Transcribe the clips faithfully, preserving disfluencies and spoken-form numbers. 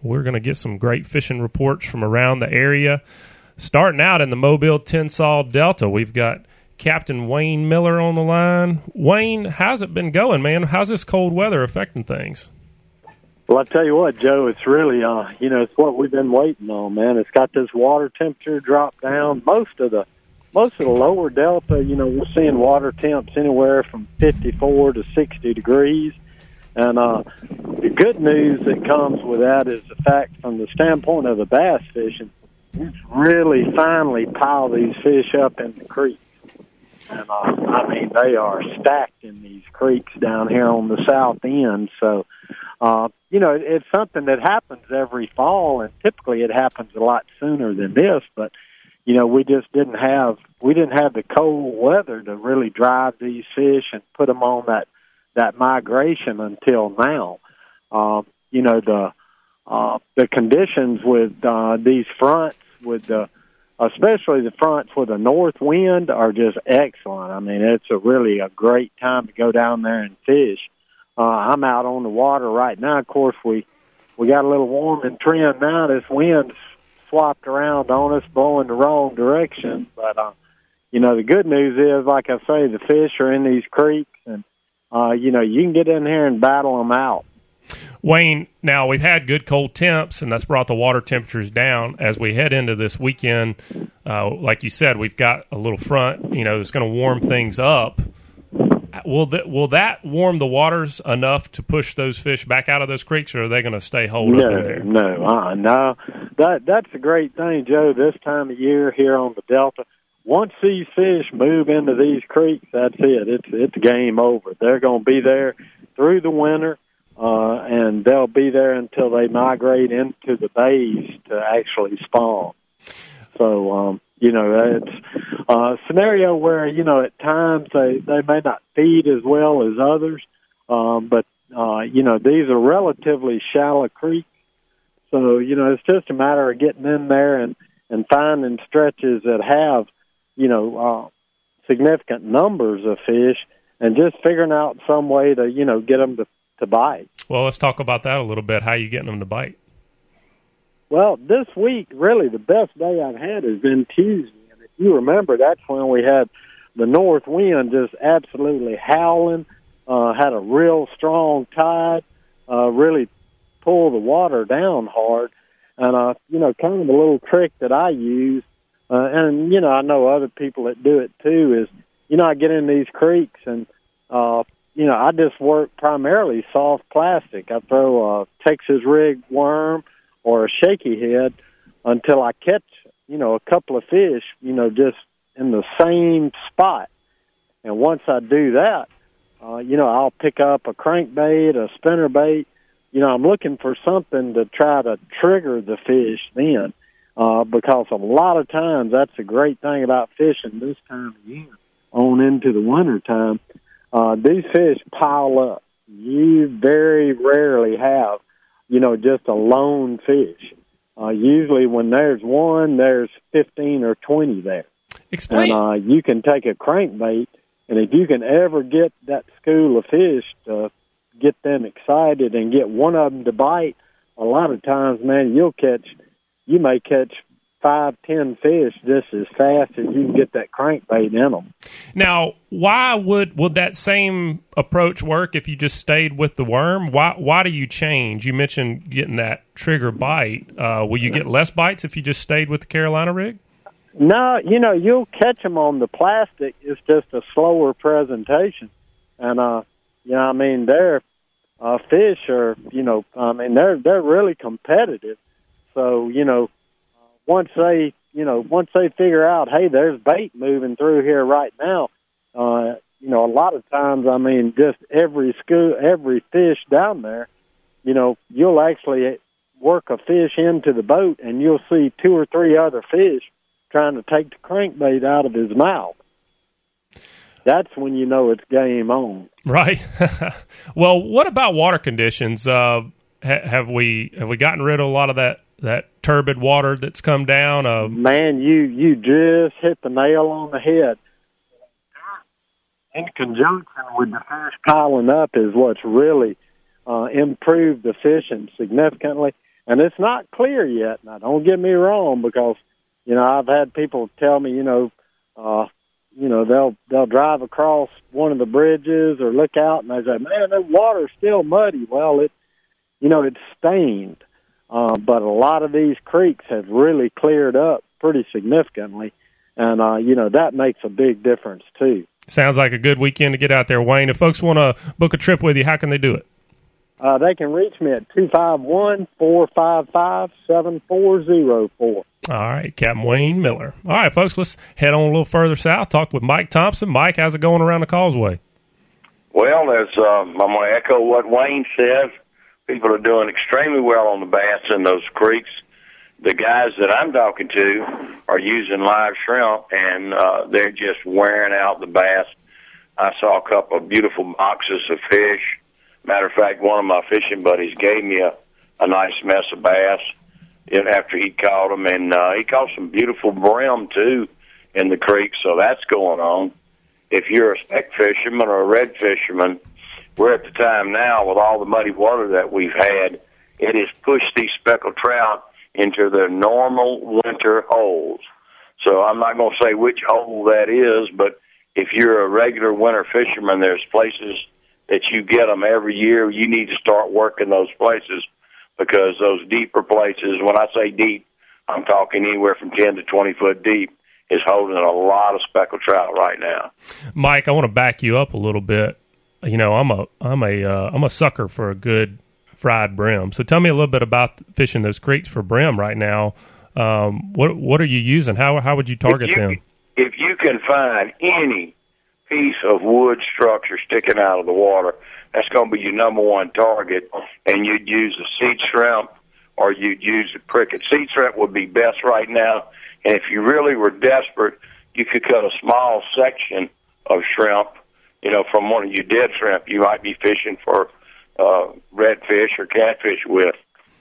we're going to get some great fishing reports from around the area. Starting out in the Mobile-Tensas Delta, we've got Captain Wayne Miller on the line. Wayne, how's it been going, man? How's this cold weather affecting things? Well, I tell you what, Joe, it's really, uh, you know, it's what we've been waiting on, man. It's got this water temperature drop down. Most of the most of the lower delta, you know, we're seeing water temps anywhere from fifty-four to sixty degrees. And uh, the good news that comes with that is the fact, from the standpoint of the bass fishing, we've really finally piled these fish up in the creek. And, uh, I mean, they are stacked in these creeks down here on the south end. So, uh, you know, it's something that happens every fall, and typically it happens a lot sooner than this. But, you know, we just didn't have we didn't have the cold weather to really drive these fish and put them on that that migration until now. Uh, you know, the uh, the conditions with uh, these fronts, with the especially the fronts with a north wind, are just excellent. I mean, it's a really a great time to go down there and fish. Uh, I'm out on the water right now. Of course, we we got a little warm and trim now. This wind's swapped around on us, blowing the wrong direction. But, uh, you know, the good news is, like I say, the fish are in these creeks, and, uh, you know, you can get in here and battle them out. Wayne, now we've had good cold temps, and that's brought the water temperatures down. As we head into this weekend, uh, like you said, we've got a little front, you know, that's going to warm things up. Will that will that warm the waters enough to push those fish back out of those creeks, or are they going to stay holed no, up in there? No, uh, no. That that's a great thing, Joe. This time of year here on the Delta, once these fish move into these creeks, that's it. It's it's game over. They're going to be there through the winter, uh, and they'll be there until they migrate into the bays to actually spawn. So, um, you know, it's a scenario where, you know, at times they, they may not feed as well as others, um, but, uh, you know, these are relatively shallow creeks. So, you know, it's just a matter of getting in there and, and finding stretches that have, you know, uh, significant numbers of fish, and just figuring out some way to, you know, get them to, to bite. Well, let's talk about that a little bit. How are you getting them to bite? Well, this week, really, the best day I've had has been Tuesday. And if you remember, that's when we had the north wind just absolutely howling, uh, had a real strong tide, uh, really pulled the water down hard. And, uh, you know, kind of the little trick that I use, uh, and, you know, I know other people that do it too, is, you know, I get in these creeks and, uh, you know, I just work primarily soft plastic. I throw a Texas rig worm or a shaky head until I catch, you know, a couple of fish, you know, just in the same spot. And once I do that, uh, you know, I'll pick up a crankbait, a spinnerbait. You know, I'm looking for something to try to trigger the fish then, uh, because a lot of times that's a great thing about fishing this time of year on into the winter time. Uh, these fish pile up. You very rarely have, you know, just a lone fish. Uh, usually when there's one, there's fifteen or twenty there. Explain. And uh, you can take a crankbait, and if you can ever get that school of fish to get them excited and get one of them to bite, a lot of times, man, you'll catch, you may catch five, ten fish just as fast as you can get that crankbait in them. Now, why would would that same approach work if you just stayed with the worm? Why why do you change? You mentioned getting that trigger bite. Uh, will you get less bites if you just stayed with the Carolina rig? No, you know, you'll catch them on the plastic. It's just a slower presentation. And, uh, you know, I mean, their uh, fish are, you know, I mean, they're they're really competitive. So, you know, once they, you know, once they figure out, hey, there's bait moving through here right now, uh, you know, a lot of times, I mean, just every school, every fish down there, you know, you'll actually work a fish into the boat and you'll see two or three other fish trying to take the crankbait out of his mouth. That's when you know it's game on. Right. Well, what about water conditions? Uh, ha- have we have we gotten rid of a lot of that, that turbid water that's come down? Uh, Man, you, you just hit the nail on the head. In conjunction with the fish piling up is what's really uh, improved the fishing significantly. and it's not clear yet. Now, don't get me wrong, because, you know, I've had people tell me, you know, uh, you know, they'll they'll drive across one of the bridges or look out, and they say, man, the water's still muddy. Well, it, you know, it's stained. Uh, but a lot of these creeks have really cleared up pretty significantly, and, uh, you know, that makes a big difference, too. Sounds like a good weekend to get out there, Wayne. If folks want to book a trip with you, how can they do it? Uh, they can reach me at two five one, four five five, seven four zero four. All right, Captain Wayne Miller. All right, folks, let's head on a little further south, talk with Mike Thompson. Mike, how's it going around the causeway? Well, there's, um, I'm going to echo what Wayne says. People are doing extremely well on the bass in those creeks. The guys that I'm talking to are using live shrimp, and uh, they're just wearing out the bass. I saw a couple of beautiful boxes of fish. Matter of fact, one of my fishing buddies gave me a, a nice mess of bass after he caught them, and uh, he caught some beautiful brim, too, in the creek, so that's going on. If you're a speck fisherman or a red fisherman, we're at the time now with all the muddy water that we've had, it has pushed these speckled trout into their normal winter holes. So I'm not going to say which hole that is, but if you're a regular winter fisherman, there's places that you get them every year. You need to start working those places, because those deeper places, when I say deep, I'm talking anywhere from ten to twenty foot deep, is holding a lot of speckled trout right now. Mike, I want to back you up a little bit. You know, I'm a I'm a uh, I'm a sucker for a good fried brim. So tell me a little bit about fishing those creeks for brim right now. Um, what what are you using? How how would you target if you, them? If you can find any piece of wood structure sticking out of the water, that's going to be your number one target. And you'd use a seed shrimp, or you'd use a cricket. Seed shrimp would be best right now. And if you really were desperate, you could cut a small section of shrimp. You know, from one of your dead shrimp, you might be fishing for uh, redfish or catfish with.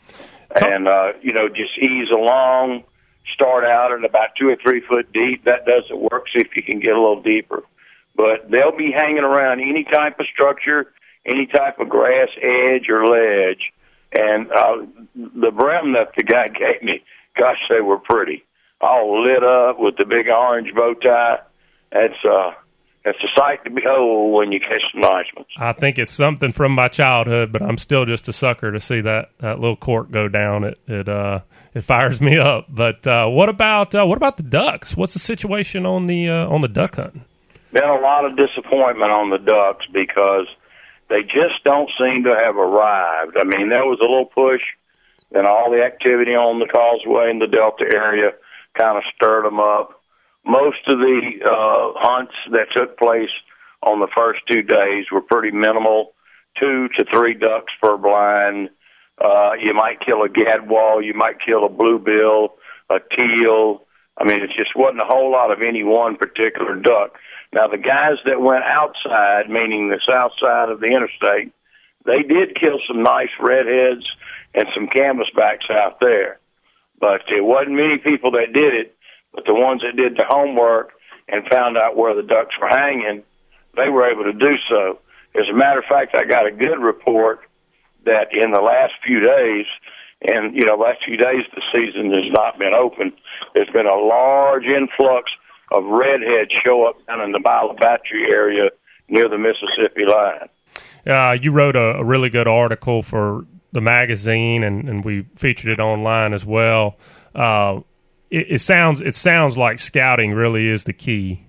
And, uh, you know, just ease along, start out at about two or three foot deep. That doesn't work, see if you can get a little deeper. But they'll be hanging around any type of structure, any type of grass edge or ledge. And uh, the brim that the guy gave me, gosh, they were pretty. All lit up with the big orange bow tie. That's uh, It's a sight to behold when you catch some nice ones. I think it's something from my childhood, but I'm still just a sucker to see that, that little cork go down. It it uh it fires me up. But uh, what about uh, what about the ducks? What's the situation on the uh, on the duck hunting? Been a lot of disappointment on the ducks because they just don't seem to have arrived. I mean, there was a little push, and all the activity on the causeway in the Delta area kind of stirred them up. Most of the uh, hunts that took place on the first two days were pretty minimal, two to three ducks per blind. Uh, you might kill a gadwall, you might kill a bluebill, a teal. I mean, it just wasn't a whole lot of any one particular duck. Now, the guys that went outside, meaning the south side of the interstate, they did kill some nice redheads and some canvasbacks out there. But there wasn't many people that did it. But the ones that did the homework and found out where the ducks were hanging, they were able to do so. As a matter of fact, I got a good report that in the last few days, and, you know, last few days the season has not been open, there's been a large influx of redheads show up down in the Biloxi Battery area near the Mississippi line. Uh, you wrote a, a really good article for the magazine, and, and we featured it online as well. Uh, it, it sounds it sounds like scouting really is the key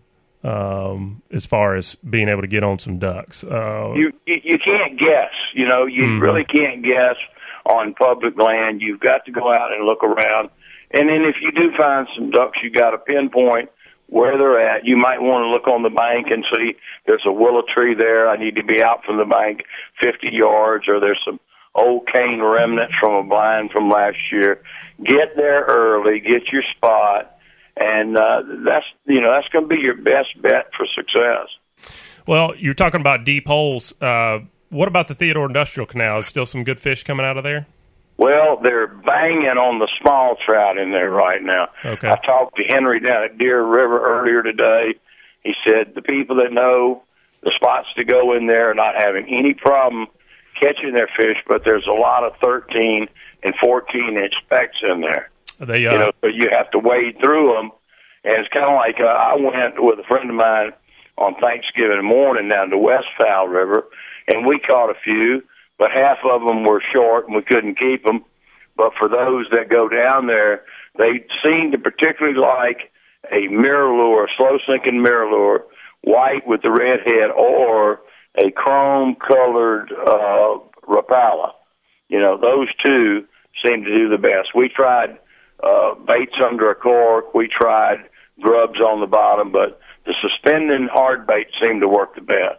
um, as far as being able to get on some ducks. Uh, you, you you can't guess. You know, you mm-hmm. really can't guess on public land. You've got to go out and look around. And then if you do find some ducks, you got to pinpoint where they're at. You might want to look on the bank and see there's a willow tree there. I need to be out from the bank fifty yards, or there's some old cane remnants from a blind from last year. Get there early, get your spot, and uh, that's you know that's going to be your best bet for success. Well, you're talking about deep holes. Uh, what about the Theodore Industrial Canal? Is still some good fish coming out of there? Well, they're banging on the small trout in there right now. Okay. I talked to Henry down at Deer River earlier today. He said the people that know the spots to go in there are not having any problem catching their fish, but there's a lot of thirteen and fourteen inch specks in there. They, uh, you know, so you have to wade through them, and it's kind of like uh, I went with a friend of mine on Thanksgiving morning down to West Fowl River, and we caught a few, but half of them were short, and we couldn't keep them. But for those that go down there, they seem to particularly like a mirror lure, slow-sinking mirror lure, white with the red head, or a chrome-colored uh, Rapala. You know, those two seem to do the best. We tried uh, baits under a cork. We tried grubs on the bottom, but the suspending hard bait seemed to work the best.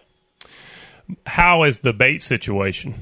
How is the bait situation?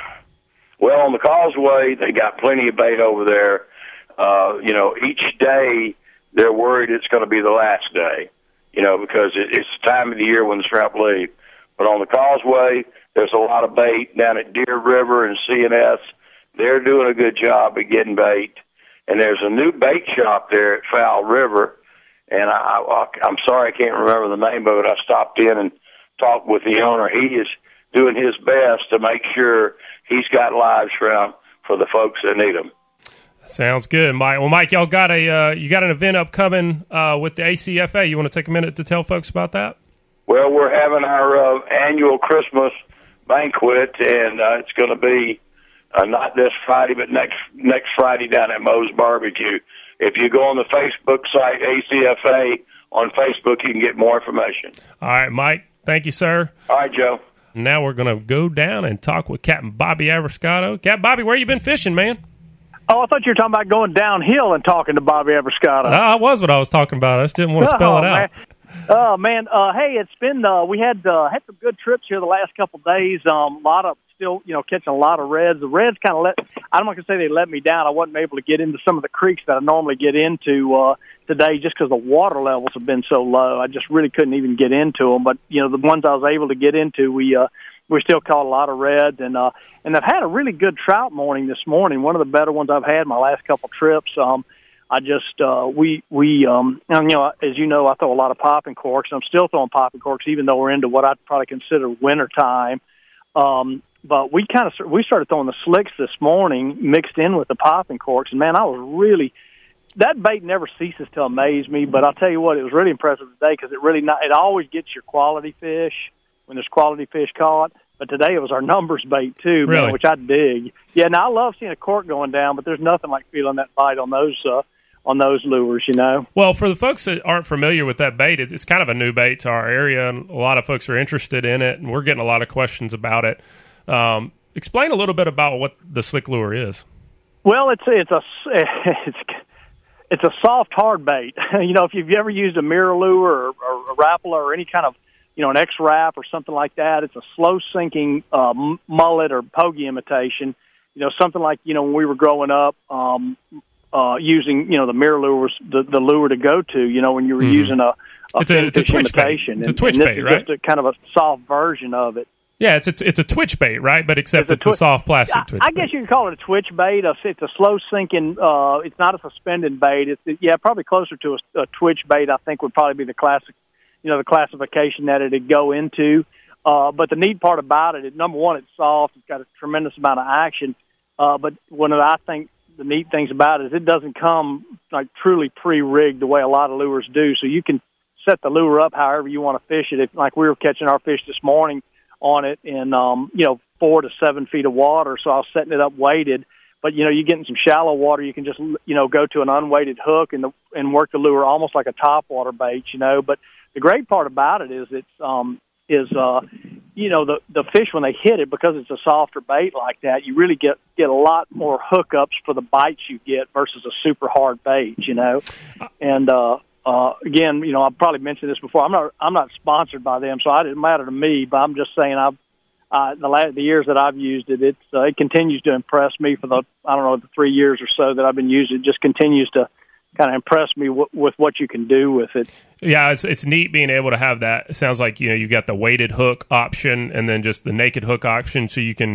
Well, on the causeway, they got plenty of bait over there. Uh, you know, each day they're worried it's going to be the last day, you know, because it, it's the time of the year when the shrimp leave. But on the causeway, there's a lot of bait down at Deer River and C and S. They're doing a good job at getting bait. And there's a new bait shop there at Fowl River, and I, I, I'm sorry I can't remember the name of it. I stopped in and talked with the owner. He is doing his best to make sure he's got live shrimp for the folks that need them. Sounds good, Mike. Well, Mike, y'all got a uh, you got an event upcoming uh, with the A C F A. You want to take a minute to tell folks about that? Well, we're having our uh, annual Christmas banquet, and uh, it's going to be uh, not this Friday, but next next Friday down at Moe's Barbecue. If you go on the Facebook site, A C F A, on Facebook, you can get more information. All right, Mike. Thank you, sir. All right, Joe. Now we're going to go down and talk with Captain Bobby Abrascato. Captain Bobby, where you been fishing, man? Oh, I thought you were talking about going downhill and talking to Bobby Abrascato. Uh, that was what I was talking about. I just didn't want to spell oh, it out. Man. Oh, man. Uh, hey, it's been, uh, we had uh, had some good trips here the last couple of days. Um, a lot of, still, you know, catching a lot of reds. The reds kind of let, I'm not going to say they let me down. I wasn't able to get into some of the creeks that I normally get into uh, today just because the water levels have been so low. I just really couldn't even get into them. But, you know, the ones I was able to get into, we, uh, we still caught a lot of reds, and uh, and I've had a really good trout morning this morning. One of the better ones I've had my last couple trips. Um, I just uh, we we um, and, you know, as you know, I throw a lot of popping corks. And I'm still throwing popping corks, even though we're into what I'd probably consider winter time. Um, but we kind of we started throwing the slicks this morning, mixed in with the popping corks, and man, I was really. That bait never ceases to amaze me. But I'll tell you what, it was really impressive today because it really not, it always gets your quality fish when there's quality fish caught. But today it was our numbers bait, too, really? Man, which I dig. Yeah, now I love seeing a cork going down, but there's nothing like feeling that bite on those uh, on those lures, you know. Well, for the folks that aren't familiar with that bait, it's kind of a new bait to our area, and a lot of folks are interested in it, and we're getting a lot of questions about it. Um, explain a little bit about what the slick lure is. Well, it's it's a it's it's a soft hard bait. You know, if you've ever used a mirror lure or, or a Rapala or any kind of, you know, an X-Rap or something like that, it's a slow-sinking uh, mullet or pogie imitation. You know, something like, you know, when we were growing up, um, uh, using, you know, the mirror lure was the, the lure to go to, you know, when you were mm-hmm. using a, a it's a, it's a twitch imitation. Bait. It's a twitch and, and bait, this right? Is just a kind of a soft version of it. Yeah, it's a, it's a twitch bait, right? But except it's, it's a, twi- a soft plastic twitch I, I bait. guess you could call it a twitch bait. It's a slow-sinking, uh, it's not a suspended bait. It's, yeah, probably closer to a, a twitch bait, I think, would probably be the classic, you know, the classification that it'd go into. Uh, but the neat part about it is, number one, it's soft. It's got a tremendous amount of action. Uh, but one of the, I think the neat things about it is it doesn't come like truly pre-rigged the way a lot of lures do. So you can set the lure up however you want to fish it. If, like we were catching our fish this morning on it in, um, you know, four to seven feet of water. So I was setting it up weighted. But, you know, you get in some shallow water, you can just, you know, go to an unweighted hook and the, and work the lure almost like a topwater bait, you know. But the great part about it is it's, um, is, uh, you know, the, the fish, when they hit it, because it's a softer bait like that, you really get, get a lot more hookups for the bites you get versus a super hard bait, you know. And, uh, uh, again, you know, I've probably mentioned this before. I'm not, I'm not sponsored by them, so it doesn't matter to me, but I'm just saying I've, uh, the last, the years that I've used it, it's, uh, it continues to impress me for the, I don't know, the three years or so that I've been using it. It just continues to kind of impress me w- with what you can do with it. Yeah, it's it's neat being able to have that. It sounds like, you know, you got the weighted hook option and then just the naked hook option, so you can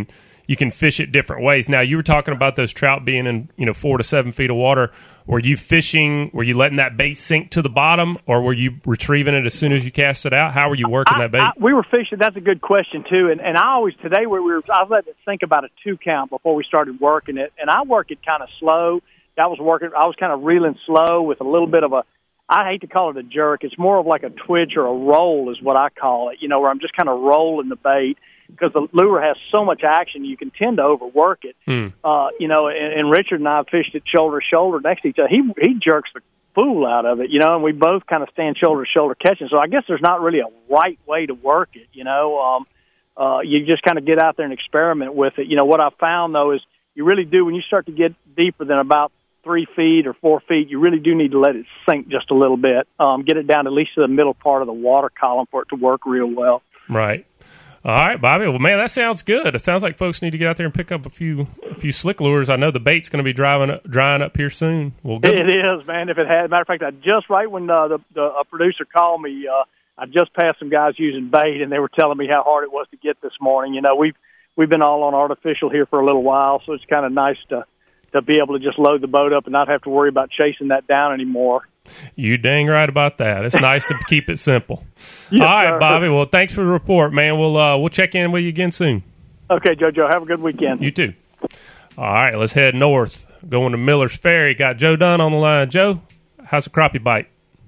you can fish it different ways. Now, you were talking about those trout being in, you know, four to seven feet of water. Were you fishing, were you letting that bait sink to the bottom, or were you retrieving it as soon as you cast it out? How were you working I, that bait? I, we were fishing. That's a good question, too. And, and I always, today, we were, I was letting it think about a two count before we started working it. And I work it kind of slow. I was working, I was kind of reeling slow with a little bit of a, I hate to call it a jerk. It's more of like a twitch or a roll is what I call it, you know, where I'm just kind of rolling the bait because the lure has so much action, you can tend to overwork it. Hmm. Uh, you know, and, and Richard and I fished it shoulder to shoulder next to each other. He he jerks the fool out of it, you know, and we both kind of stand shoulder to shoulder catching. So I guess there's not really a right way to work it, you know. Um, uh, you just kind of get out there and experiment with it. You know, what I found, though, is you really do, when you start to get deeper than about three feet or four feet, you really do need to let it sink just a little bit. Um, get it down at least to the middle part of the water column for it to work real well. Right. All right, Bobby. Well, man, that sounds good. It sounds like folks need to get out there and pick up a few a few slick lures. I know the bait's going to be driving up, drying up here soon. Well, good. It is, man. If it had, matter of fact, I just right when uh, the, the a producer called me, uh, I just passed some guys using bait, and they were telling me how hard it was to get this morning. You know, we've we've been all on artificial here for a little while, so it's kind of nice to. to be able to just load the boat up and not have to worry about chasing that down anymore. You dang right about that. It's nice to keep it simple. Yes, all right, sir. Bobby. Well, thanks for the report, man. We'll uh, we'll check in with you again soon. Okay, JoJo. Have a good weekend. You too. All right, let's head north. Going to Miller's Ferry. Got Joe Dunn on the line. Joe, how's the crappie bite?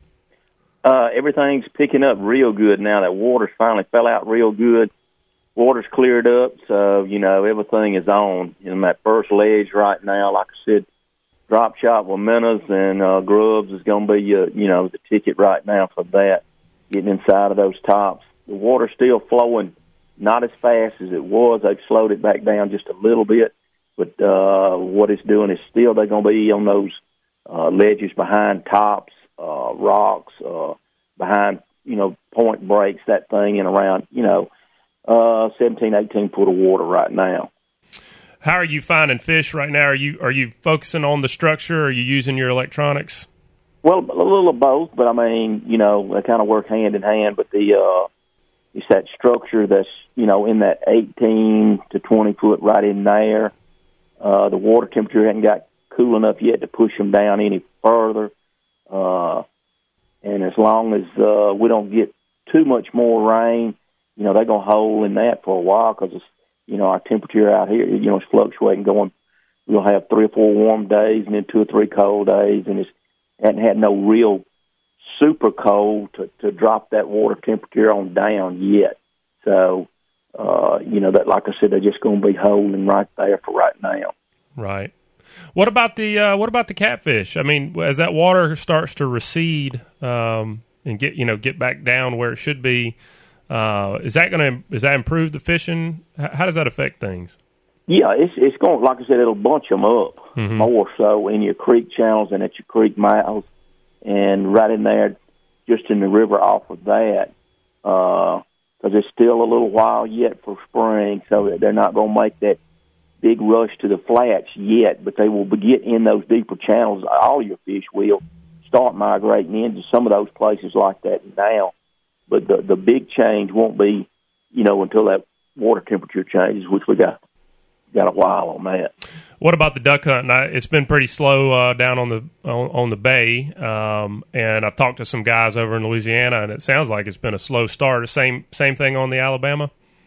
Uh, everything's picking up real good now. That water's finally fell out real good. Water's cleared up, so, you know, everything is on. In that first ledge right now, like I said, drop shot with minnows and uh, grubs is going to be, uh, you know, the ticket right now for that, getting inside of those tops. The water's still flowing, not as fast as it was. They've slowed it back down just a little bit, but uh, what it's doing is still they're going to be on those uh, ledges behind tops, uh, rocks, uh, behind, you know, point breaks, that thing, and around, you know, Uh, seventeen, eighteen foot of water right now. How are you finding fish right now? Are you are you focusing on the structure, or are you using your electronics? Well, a little of both, but I mean, you know, they kind of work hand in hand. But the uh, it's that structure that's, you know, in that eighteen to twenty foot right in there. Uh, the water temperature hasn't got cool enough yet to push them down any further. Uh, and as long as uh, we don't get too much more rain, you know, they're going to hold in that for a while because, you know, our temperature out here, you know, is fluctuating, going, we'll have three or four warm days and then two or three cold days, and it's hadn't had no real super cold to, to drop that water temperature on down yet. So, uh, you know, that like I said, they're just going to be holding right there for right now. Right. What about the uh, what about the catfish? I mean, as that water starts to recede um, and get you know get back down where it should be, uh, is that going to is that improve the fishing? How does that affect things? Yeah, it's it's going, like I said, it'll bunch them up mm-hmm. more so in your creek channels and at your creek mouths, and right in there, just in the river off of that, because uh, it's still a little while yet for spring, so they're not going to make that big rush to the flats yet, but they will be get in those deeper channels. All your fish will start migrating into some of those places like that now, but the the big change won't be, you know, until that water temperature changes, which we got got a while on that. What about the duck hunt? Now, it's been pretty slow uh, down on the on, on the bay, um, and I've talked to some guys over in Louisiana, and it sounds like it's been a slow start. Same same thing on the Alabama.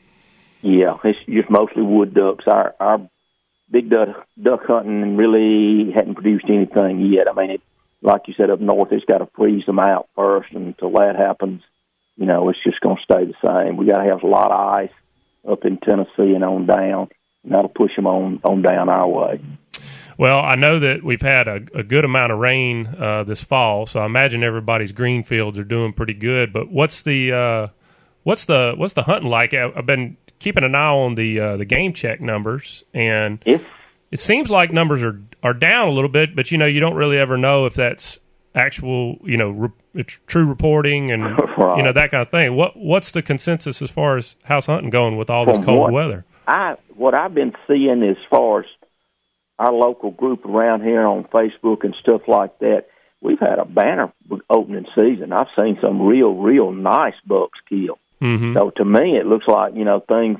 Yeah, it's just mostly wood ducks. Our our big duck duck hunting really hadn't produced anything yet. I mean, it, like you said, up north, it's got to freeze them out first, and until that happens, you know, it's just going to stay the same. We got to have a lot of ice up in Tennessee and on down, and that'll push them on on down our way. Well, I know that we've had a, a good amount of rain uh, this fall, so I imagine everybody's green fields are doing pretty good. But what's the uh, what's the what's the hunting like? I've been keeping an eye on the uh, the game check numbers, and if, it seems like numbers are, are down a little bit, but, you know, you don't really ever know if that's actual, you know, re- it's true reporting and, right. you know, that kind of thing. What What's the consensus as far as house hunting going with all this From cold what weather? I What I've been seeing as far as our local group around here on Facebook and stuff like that, we've had a banner opening season. I've seen some real, real nice bucks kill. Mm-hmm. So to me, it looks like, you know, things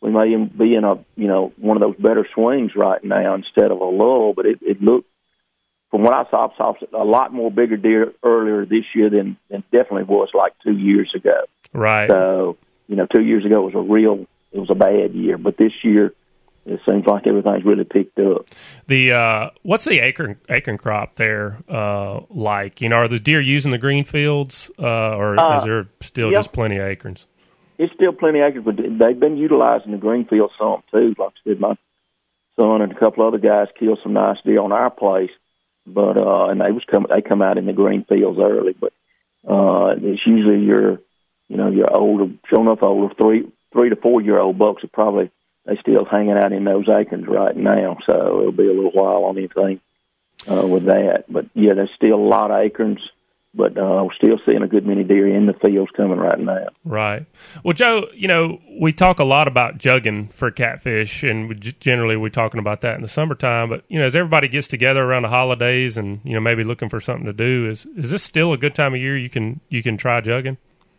we may even be in a, you know, one of those better swings right now instead of a lull. But it, it looked, from what I saw, I saw a lot more bigger deer earlier this year than, than definitely was like two years ago. Right. So, you know, two years ago was a real, it was a bad year. But this year, it seems like everything's really picked up. The uh, what's the acorn acorn crop there uh, like? You know, are the deer using the green fields, uh, or uh, is there still yeah. just plenty of acorns? It's still plenty of acres, but they've been utilizing the green field some too. Like I said, my son and a couple other guys killed some nice deer on our place, but uh, and they was come they come out in the green fields early. But uh, it's usually your, you know, your older, sure enough older three three to four year old bucks are probably. They still hanging out in those acorns right now, so it'll be a little while on anything uh, with that. But, yeah, there's still a lot of acorns, but uh, we're still seeing a good many deer in the fields coming right now. Right. Well, Joe, you know, we talk a lot about jugging for catfish, and we, generally we're talking about that in the summertime. But, you know, as everybody gets together around the holidays and, you know, maybe looking for something to do, is is this still a good time of year you can you can try jugging?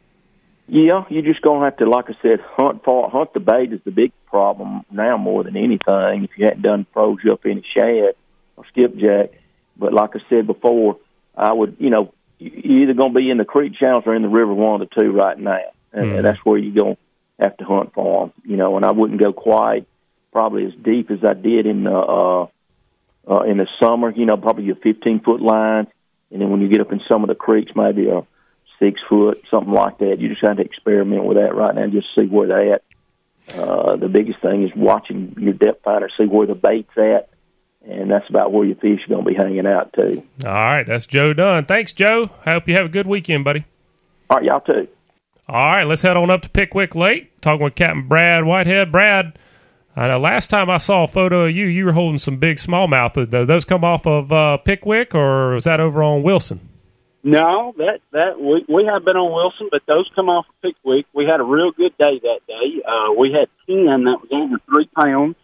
Yeah, you're just going to have to, like I said, hunt for, hunt the bait is the big problem now more than anything. If you hadn't done froze you up any shad or skipjack. But like I said before, I would, you know, you're either going to be in the creek channels or in the river, one of the two right now. And, mm. and that's where you're going to have to hunt for them. You know, and I wouldn't go quite probably as deep as I did in the, uh, uh, in the summer, you know, probably your fifteen-foot lines. And then when you get up in some of the creeks, maybe a six foot, something like that. You just have to experiment with that right now and just see where they're at. Uh, the biggest thing is watching your depth finder, see where the bait's at, and that's about where your fish are going to be hanging out, too. All right, that's Joe Dunn. Thanks, Joe. I hope you have a good weekend, buddy. All right, y'all too. All right, let's head on up to Pickwick Lake, talking with Captain Brad Whitehead. Brad, I know last time I saw a photo of you, you were holding some big smallmouth. Did those come off of uh, Pickwick, or was that over on Wilson? No, that that we we have been on Wilson, but those come off of Pickwick. We had a real good day that day. Uh, we had ten that was over three pounds,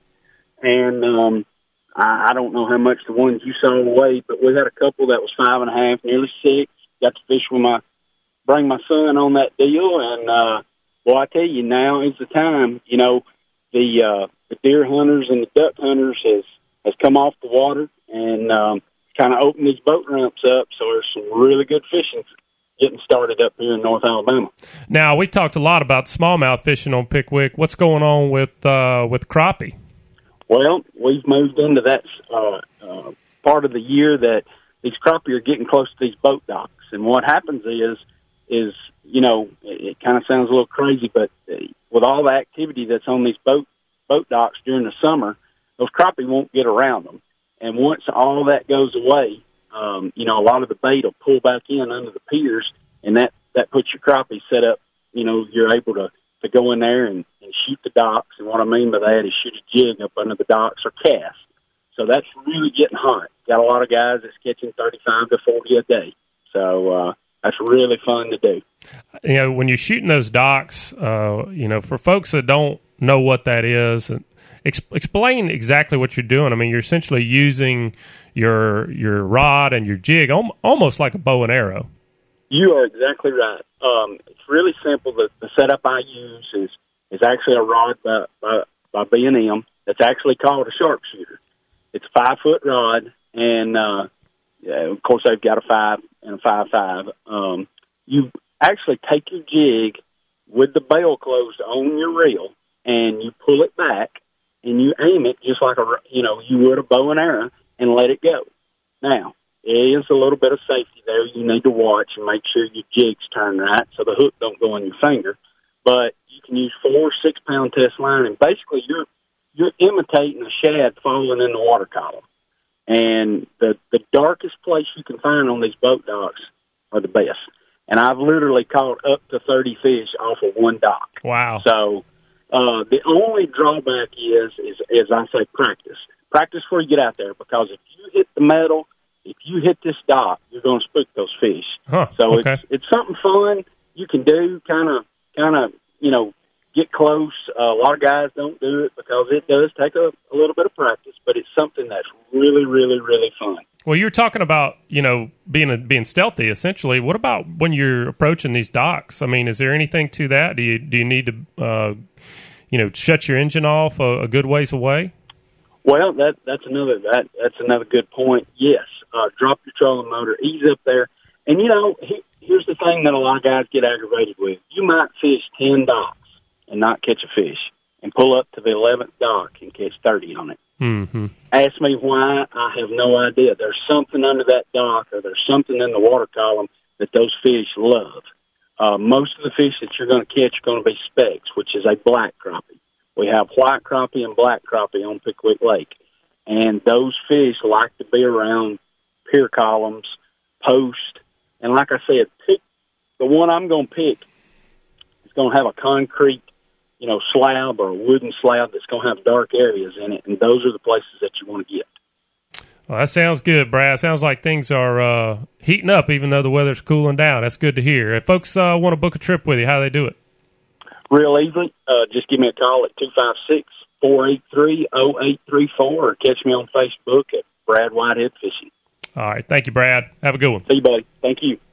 and um, I, I don't know how much the ones you saw weighed, but we had a couple that was five and a half, nearly six. Got to fish with my bring my son on that deal, and uh, well, I tell you, now is the time. You know, the uh, the deer hunters and the duck hunters has has come off the water, and um, kind of open these boat ramps up, so there's some really good fishing getting started up here in North Alabama. Now, we talked a lot about smallmouth fishing on Pickwick. What's going on with uh, with crappie? Well, we've moved into that uh, uh, part of the year that these crappie are getting close to these boat docks, and what happens is, is you know, it, it kind of sounds a little crazy, but with all the activity that's on these boat boat docks during the summer, those crappie won't get around them. And once all that goes away, um, you know, a lot of the bait will pull back in under the piers, and that, that puts your crappie set up. You know, you're able to, to go in there and, and shoot the docks. And what I mean by that is shoot a jig up under the docks or cast. So that's really getting hot. Got a lot of guys that's catching thirty-five to forty a day. So uh, that's really fun to do. You know, when you're shooting those docks, uh, you know, for folks that don't know what that is, Ex- explain exactly what you're doing. I mean, you're essentially using your your rod and your jig om- almost like a bow and arrow. You are exactly right. Um, it's really simple. The, the setup I use is, is actually a rod by, by, by B and M that's actually called a sharpshooter. It's a five-foot rod, and, uh, yeah, of course, they've got a five and a five-five. Um, you actually take your jig with the bail closed on your reel, and you pull it back, and you aim it just like a, you know, you would a bow and arrow, and let it go. Now, there is a little bit of safety there. You need to watch and make sure your jig's turned right so the hook don't go in your finger. But you can use four six-pound test line, and basically you're you're imitating a shad falling in the water column. And the the darkest place you can find on these boat docks are the best. And I've literally caught up to thirty fish off of one dock. Wow. So uh, the only drawback is, is, is I say practice. Practice before you get out there, because if you hit the metal, if you hit this dock, you're going to spook those fish. Huh, so okay. it's it's something fun you can do, kind of, kind of, you know, get close. Uh, a lot of guys don't do it because it does take a, a little bit of practice, but it's something that's really, really, really fun. Well, you're talking about, you know, being a, being stealthy, essentially. What about when you're approaching these docks? I mean, is there anything to that? Do you do you need to, uh, you know, shut your engine off a, a good ways away? Well, that that's another that that's another good point. Yes, uh, drop your trolling motor, ease up there, and you know he, here's the thing that a lot of guys get aggravated with. You might fish ten docks and not catch a fish, and pull up to the eleventh dock and catch thirty on it. Mm-hmm. Ask me why. I have no idea. There's something under that dock, or there's something in the water column that those fish love. Uh, most of the fish that you're going to catch are going to be specks, which is a black crappie. We have white crappie and black crappie on Pickwick Lake, and those fish like to be around pier columns, post, and like I said, pick the one I'm going to pick. It's going to have a concrete, you know, slab or a wooden slab that's going to have dark areas in it, and those are the places that you want to get. Well, that sounds good, Brad. Sounds like things are uh, heating up, even though the weather's cooling down. That's good to hear. If folks uh, want to book a trip with you, how do they do it? Real easily. Uh, just give me a call at two five six, four eight three, zero eight three four or catch me on Facebook at Brad Whitehead Fishing. All right. Thank you, Brad. Have a good one. See you, buddy. Thank you.